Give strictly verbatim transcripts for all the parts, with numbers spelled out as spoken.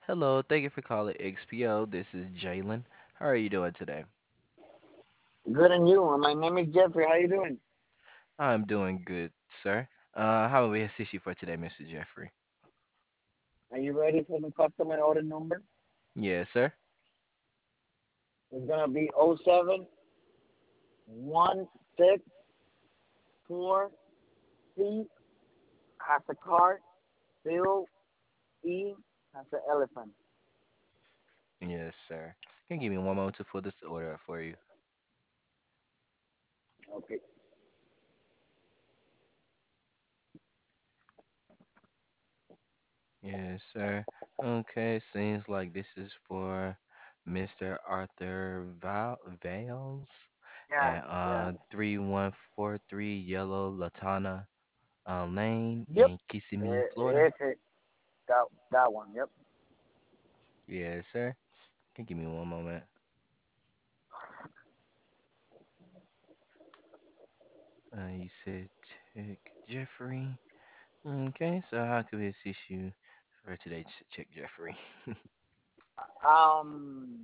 Hello, thank you for calling X P O. This is Jalen. How are you doing today? Good and you. And my name is Jeffrey. How you doing? I'm doing good, sir. Uh, how may we assist you for today, Mister Jeffrey? Are you ready for the customer order number? Yes, sir. It's gonna be oh seven one six four C has a car, zero E has an elephant. Yes, sir. Can you give me one moment to pull this order up for you? Okay. Yes, sir. Okay, seems like this is for Mister Arthur Val Vales Yeah, at yeah. uh three one four three Yellow Latana uh, Lane Yep. in Kissimmee, It, Florida. it's it. That that one. Yep. Yes, sir. Can you give me one moment? Uh, you said check Jeffrey. Okay, so how can we assist you for today, Ch- check Jeffrey? Um.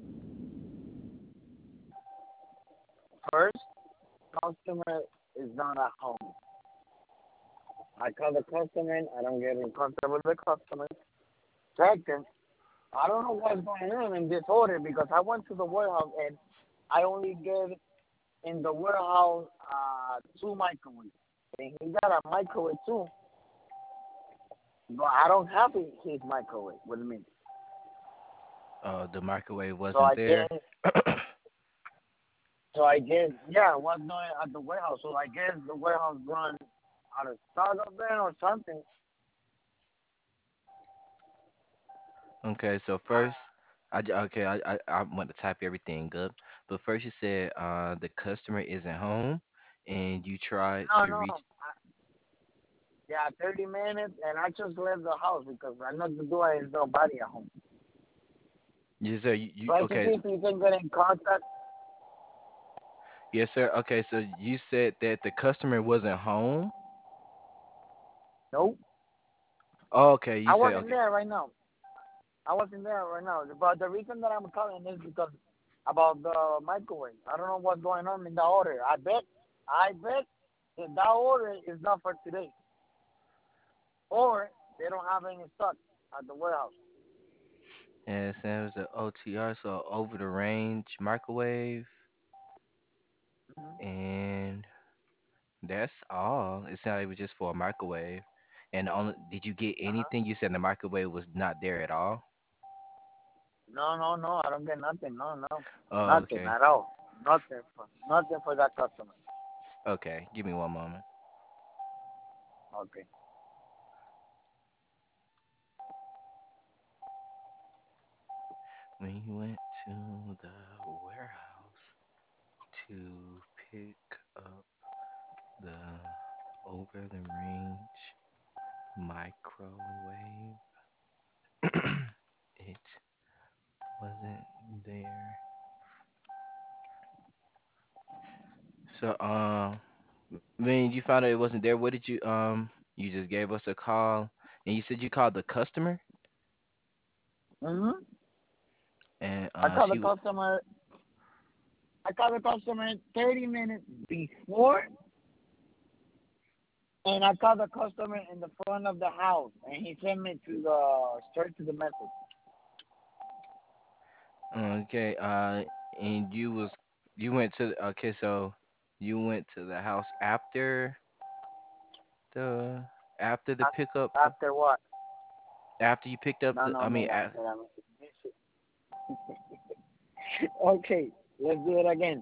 First, customer is not at home. I call the customer. I don't get in contact with the customer. Second, I don't know what's going on in this order because I went to the warehouse and I only get in the warehouse uh, two microwaves. And he got a microwave too, but I don't have his his microwave with me. Uh, the microwave So wasn't I there. guess, so I guess, yeah, what's going at the warehouse? So I guess the warehouse run out of stock up there or something. Okay, so first, I j- okay, I I I want to type everything up, but first you said uh the customer isn't home, and you tried No, to no, reach. I, yeah, thirty minutes, and I just left the house because I knocked the door and there's nobody at home. Yes, sir. You, you Try to see okay? if you can get in contact. Yes, sir. Okay, so you said that the customer wasn't home. Nope. Oh, okay, you I said wasn't okay. there right now. I wasn't there right now. But the reason that I'm calling is because about the microwave. I don't know what's going on in the order. I bet, I bet that that order is not for today, or they don't have any stock at the warehouse. And so it was an O T R, so over the range microwave, hmm and that's all. It sounded like it was just for a microwave. And only did you get Uh-huh. anything? You said the microwave was not there at all. No, no, no. I don't get nothing. No, no, Oh, nothing okay. at all. Nothing for nothing for that customer. Okay. Give me one moment. Okay. We went to the warehouse to pick up the over the range microwave. It wasn't there. So, um, when you found out it wasn't there, what did you um? You just gave us a call, and you said you called the customer, hmm and I uh, call the she. w- customer. I call the customer thirty minutes before, and I called the customer in the front of the house, and he sent me to the straight to the message. Okay. Uh, and you was you went to okay, so you went to the house after the after the pickup A- After what? after you picked up No, the no, I mean mira, a mira. Okay, let's do it again.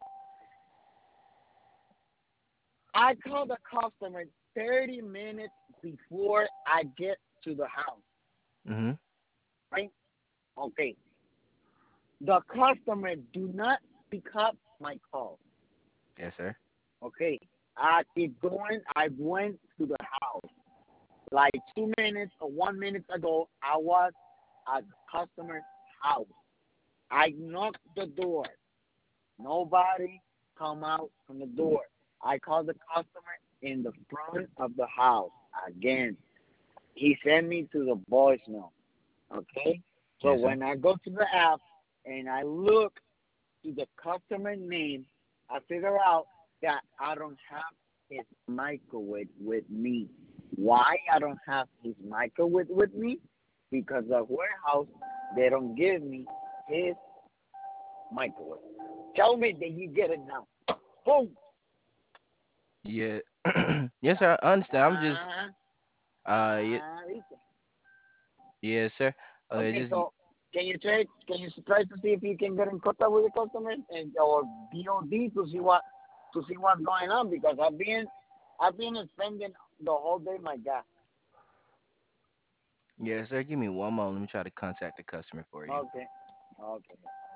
I call the customer thirty minutes before I get to the house, mhm. right? Okay. The customer do not pick up my call. Yes, sir. Okay. I keep going. I went to the house. Like two minutes or one minute ago, I was at the customer's house. I knocked the door. Nobody come out from the door. I called the customer in the front of the house again. He sent me to the voicemail. Okay. So Yes, sir. when I go to the app and I look to the customer name, I figure out that I don't have his microwave with me. Why I don't have his microwave with me? Because the warehouse they don't give me his microwave. Tell me that you get it now. Boom. Yeah. Yes, sir. I understand. I'm just Ah, uh yeah, ah, ¿viste? yes, sir. Uh Okay, just so can you try can you try to see if you can get in contact with the customer and or B O D to see what to see what's going on because I've been I've been spending the whole day my gas. yes, sir. Give me one moment. Let me try to contact the customer for you. Okay. Okay.